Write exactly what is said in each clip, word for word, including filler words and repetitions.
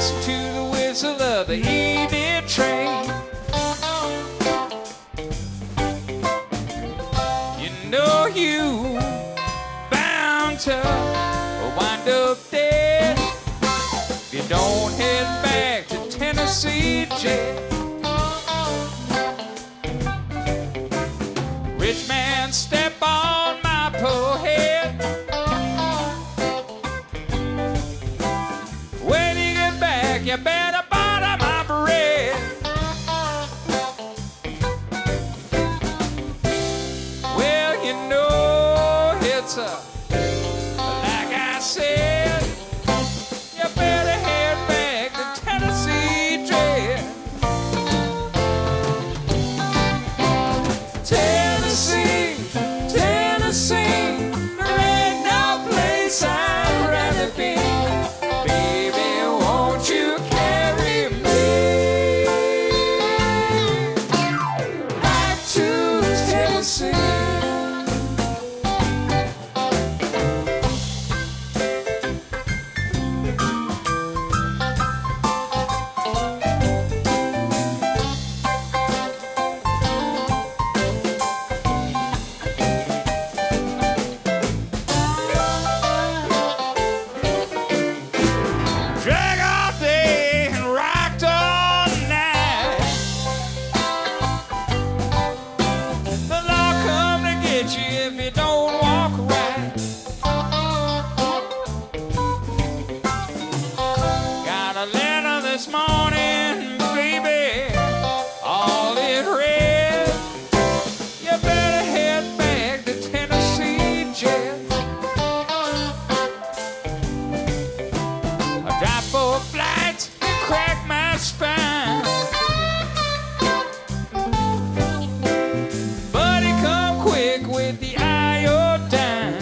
listen to the whistle of the evening train. You know you bound to wind up dead if you don't head back to Tennessee jail. Rich man, step on my poor head. When you get back, you better butter my bread. Well, you know it's a, like I said, you better head back to Tennessee jail. Tennessee, Tennessee, there ain't no place I'd rather be. Baby, won't you carry me back to Tennessee? Drag all day and rocked all night. The law come to get you if you don't walk right. Got a letter this morning, baby, all in red. You better head back to Tennessee jail. I drive for a flight, crack my spine. Buddy, come quick with the iodine.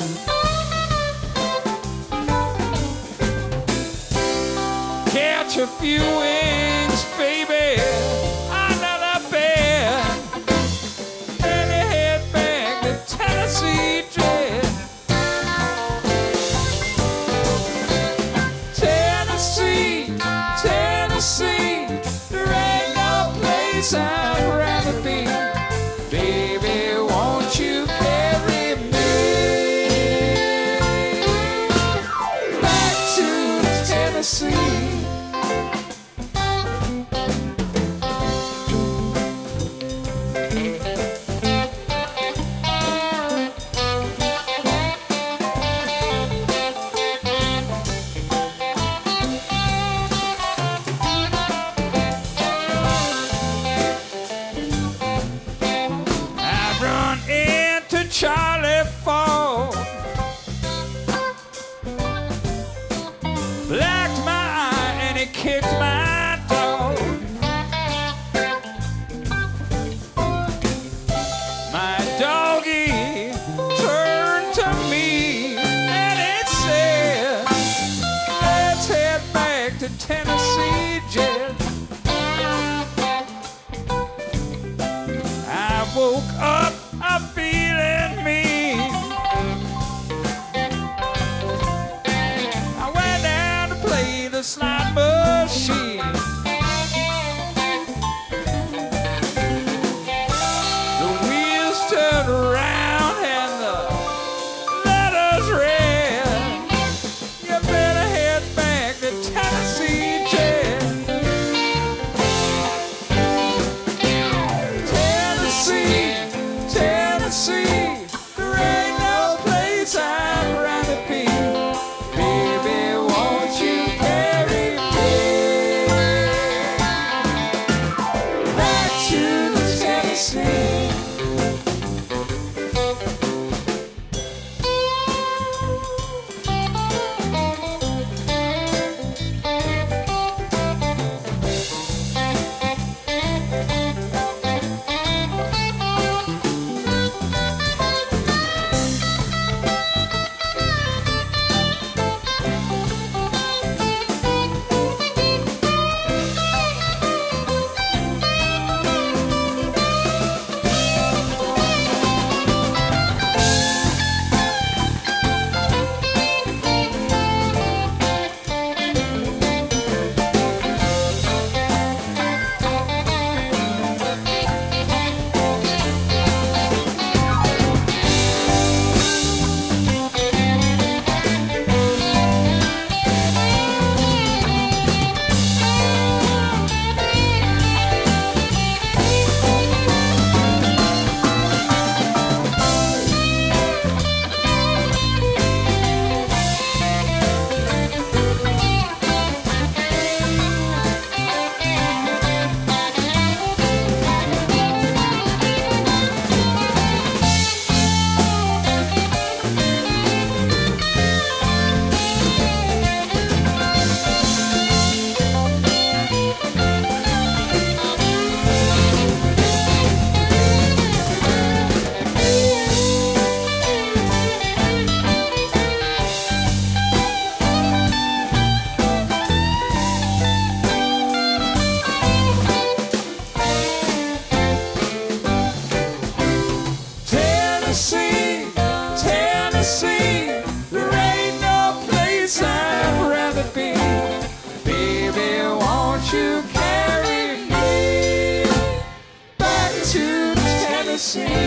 Catch a few wings, baby, another bed. Then you head back to Tennessee jail. Tennessee, Tennessee, there ain't no place I'd rather be. Baby, won't you carry me back to Tennessee? I run into Charlie Ford, blacked my eye and he kicked my dog. My doggy turned to me and it said, let's head back to Tennessee jail. I woke up, I'm feeling mean. I went down to play the slot machine. The wheels turned around and the letters read, you better head back to Tennessee jail. Tennessee, Tennessee, there ain't no place I'd rather be. Baby, won't you carry me see.